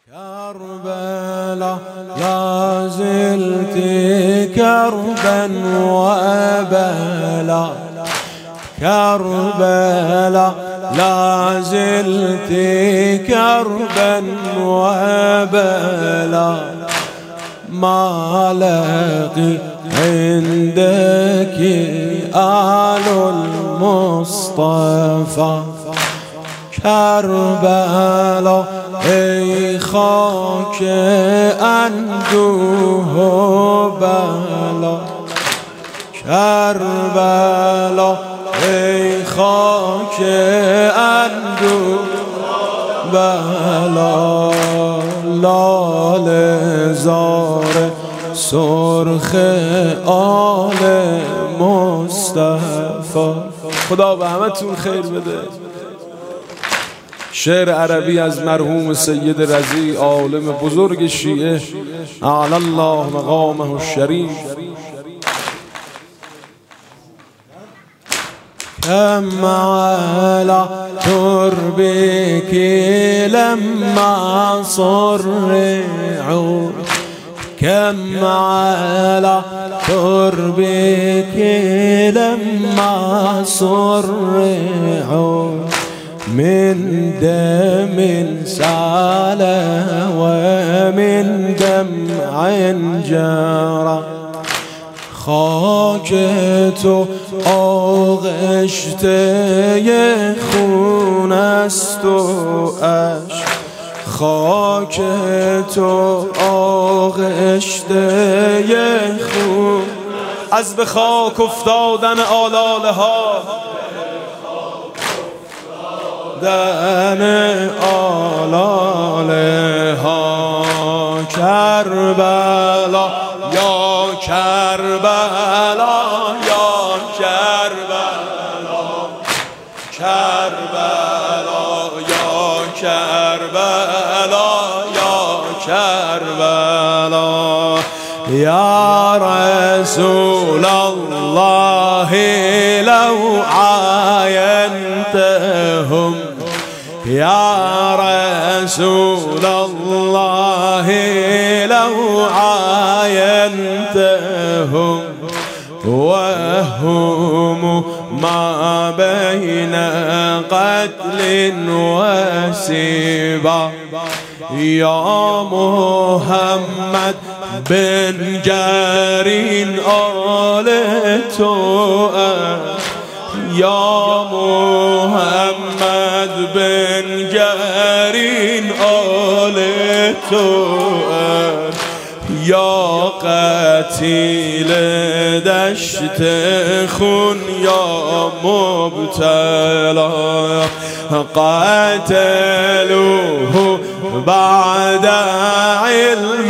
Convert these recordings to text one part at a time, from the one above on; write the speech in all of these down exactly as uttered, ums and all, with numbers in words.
كربلا لا زلت كربا وأبلا، كربلا لا زلت كربا وأبلا، ما لقي عندك آل المصطفى. كربلا ای خاک اندوه و بلا، کربلا ای خاک اندوه و بلا، لاله زار سرخ آل مصطفی. خدا به همتون خیر بده. شعر عربی از مرحوم سید رضی، عالم بزرگ شیعه اعلی الله مقامه الشریف. کم علی تربک لما صرعوا، کم علی تربک لما صرعوا، من دم سال ومن دمع جرى. خاک تو آغشته خون است و اشک، خاک تو آغشته خون از به خاک افتادن آلاله ها، دن آلاله ها. کربلا یا کربلا یا کربلا، کربلا یا کربلا یا کربلا. یا رسول الله لو عاینتهم، یا رسول الله لو عاینتهم، وهم ما بین قتل وسبا. یا محمد بنگرین آل تو، یا محمد بنگرین آل تو، یا قتیل دشت خون یا مبتلا. قتلوه بعد علم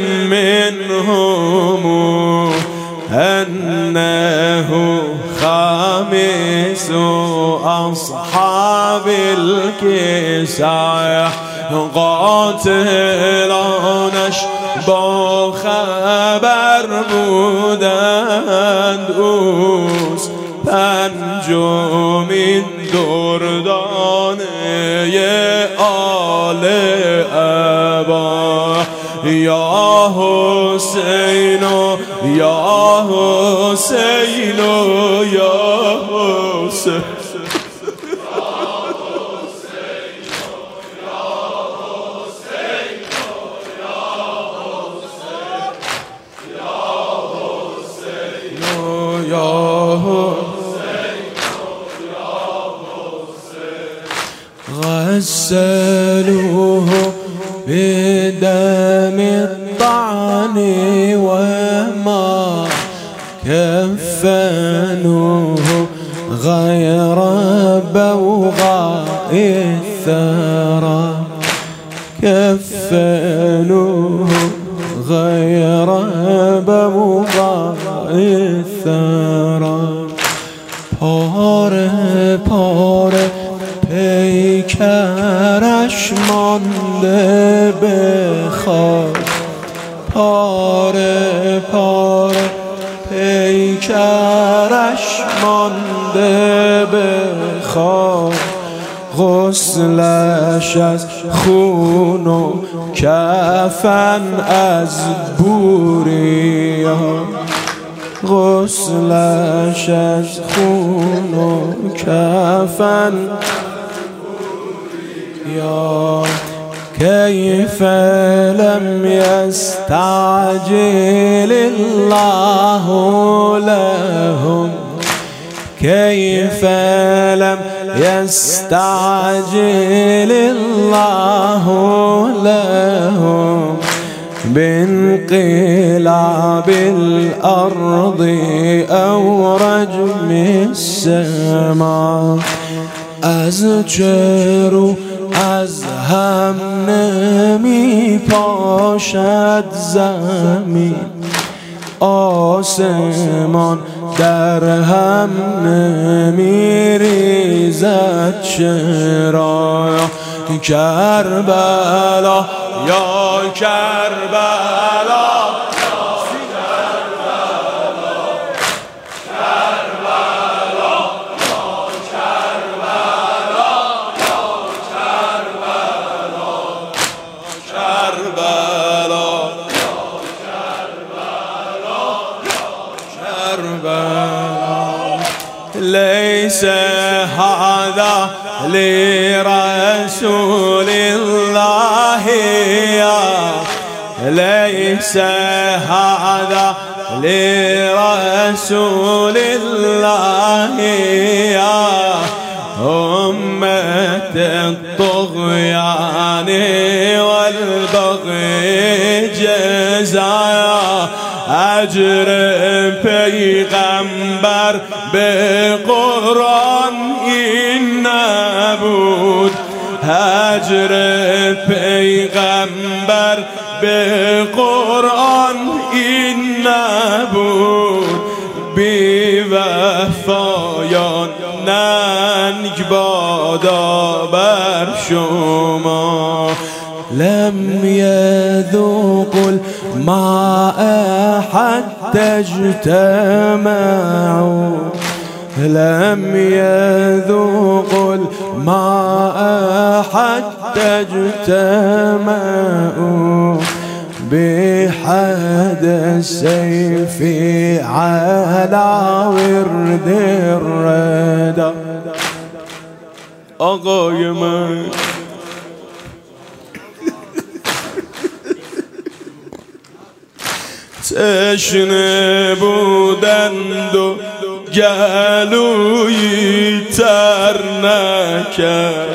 منهم أنه خامس أصحاب الكساح. قاتلانش با خبر بودند اوست پنجمین دردانه آل ابا. یا حسین یا حسین یا حسین، غسلوه بدم الطعن وما كفنوه غير بوغاء الثرى، كفنوه غير بوغاء الثرى. پاره پاره پیکرش مانده به خاک، پاره پاره پیکرش مانده به خاک. غسلش از خون و کفن از بوریا، غسلش از خون و کفن یا کیف لم یستعجل الله لهم، کیف لم یستعجل الله لهم بانقلاب الأرض أو رجم السماء. از چرو از هم نمی پاشد زمین، آسمان در هم نمی ریزد چرا. کربلا یا کربلا ليس هذا لرسول الله يا، ليس هذا لرسول الله يا أمة الطغيان والبغي جزايا. اجر پیغمبر به قرآن این نبود، اجر پیغمبر به قرآن این نبود. بی وفایان ننگ بادا بر شما. لم يذوقوا الماء حتى اجتمعوا، لم يذوقوا الماء حتى اجتمعوا بحد السيف على ورد الردى. آقای من تشنه بودند و گلویی تر نکرد،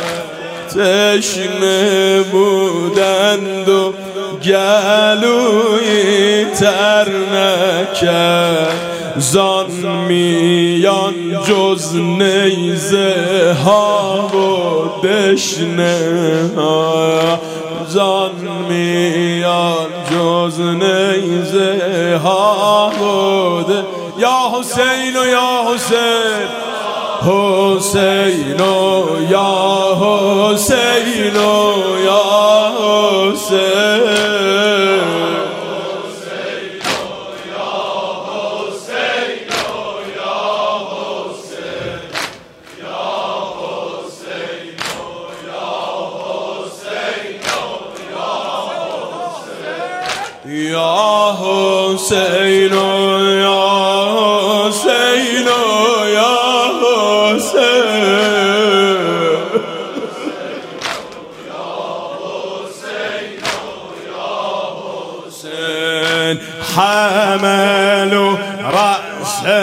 تشنه بودند و گلویی تر نکرد. زان میان جز نیزه ها و دشنه ها، زان میان جز نیزه ها بوده. یا حسین و یا حسین، حسین و یا حسین و یا حسین. یا حسین یا حسین یا حسین. حملوا رأسا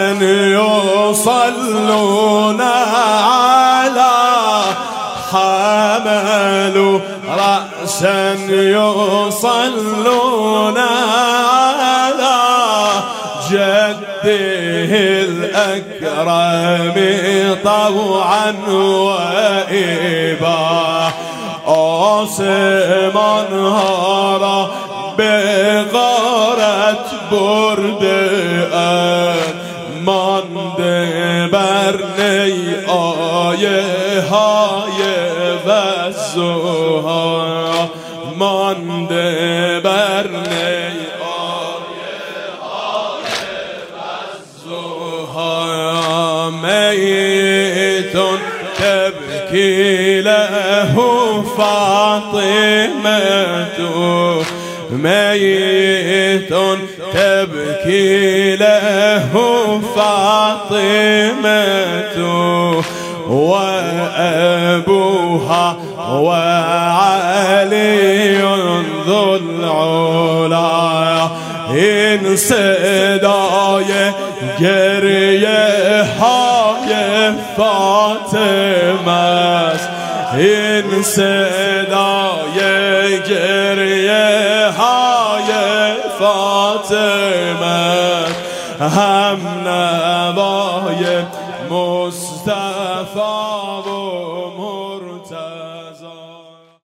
يصلون على، حملوا رأسا يصلون على جده الأكرم طوعا وإبا. آسمان ها را به غارت برده اند، مانده بر نی آیه های وضوها، مانده بر نی آیه های وضوها. میتون تبکی له فان فاطمة ميت تبكي له فاطمة وأبوها وعلي ذو العلا إن صدای گریه های فاطمه است این صدای گریه های فاطمه هم نوای مصطفی